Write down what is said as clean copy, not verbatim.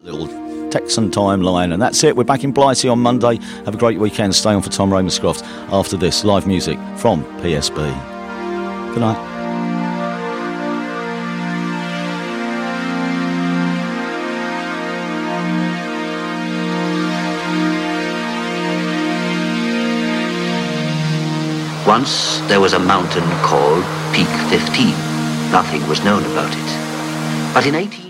Little Texan timeline, and that's it. We're back in Blighty on Monday. Have a great weekend. Stay on for Tom Ravenscroft after this live music from PSB. Good night. Once there was a mountain called Peak 15. Nothing was known about it. But in 18...